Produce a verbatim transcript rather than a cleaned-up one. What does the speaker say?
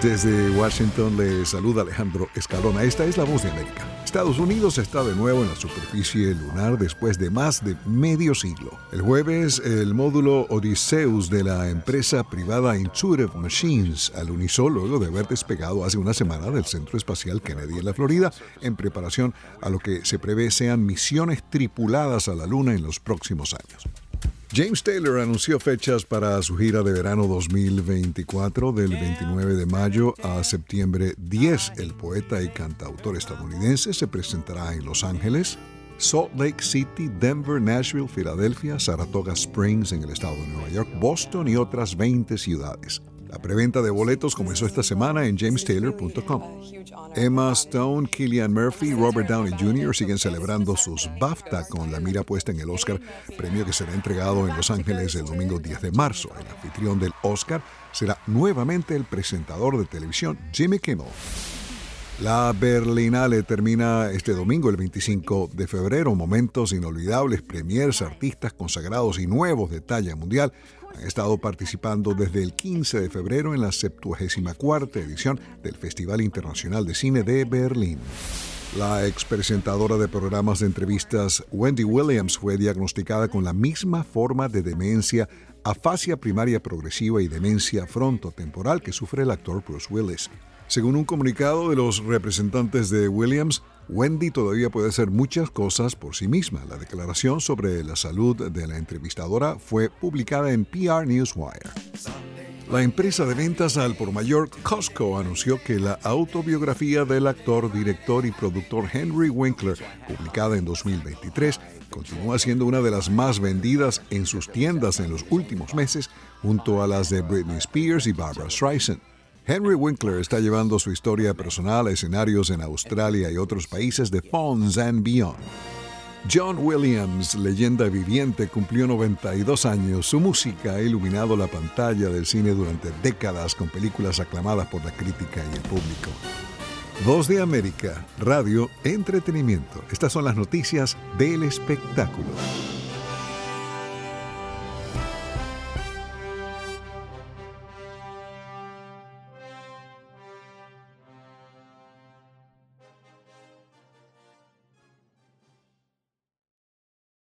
Desde Washington le saluda Alejandro Escalona. Esta es La Voz de América. Estados Unidos está de nuevo en la superficie lunar después de más de medio siglo. El jueves, el módulo Odysseus de la empresa privada Intuitive Machines alunizó luego de haber despegado hace una semana del Centro Espacial Kennedy en la Florida, en preparación a lo que se prevé sean misiones tripuladas a la Luna en los próximos años. James Taylor anunció fechas para su gira de verano dos mil veinticuatro del veintinueve de mayo a septiembre diez. El poeta y cantautor estadounidense se presentará en Los Ángeles, Salt Lake City, Denver, Nashville, Filadelfia, Saratoga Springs en el estado de Nueva York, Boston y otras veinte ciudades. La preventa de boletos comenzó esta semana en james taylor punto com. Emma Stone, Cillian Murphy y Robert Downey junior siguen celebrando sus BAFTA con la mira puesta en el Oscar, premio que será entregado en Los Ángeles el domingo diez de marzo. El anfitrión del Oscar será nuevamente el presentador de televisión Jimmy Kimmel. La Berlinale termina este domingo, el veinticinco de febrero. Momentos inolvidables, premiers, artistas consagrados y nuevos de talla mundial han estado participando desde el quince de febrero en la septuagésima cuarta edición del Festival Internacional de Cine de Berlín. La expresentadora de programas de entrevistas Wendy Williams fue diagnosticada con la misma forma de demencia, afasia primaria progresiva y demencia frontotemporal que sufre el actor Bruce Willis. Según un comunicado de los representantes de Williams, Wendy todavía puede hacer muchas cosas por sí misma. La declaración sobre la salud de la entrevistadora fue publicada en P R Newswire. La empresa de ventas al por mayor Costco anunció que la autobiografía del actor, director y productor Henry Winkler, publicada en dos mil veintitrés, continúa siendo una de las más vendidas en sus tiendas en los últimos meses, junto a las de Britney Spears y Barbra Streisand. Henry Winkler está llevando su historia personal a escenarios en Australia y otros países de Fonz and Beyond. John Williams, leyenda viviente, cumplió noventa y dos años. Su música ha iluminado la pantalla del cine durante décadas con películas aclamadas por la crítica y el público. Voz de América, radio, entretenimiento. Estas son las noticias del espectáculo.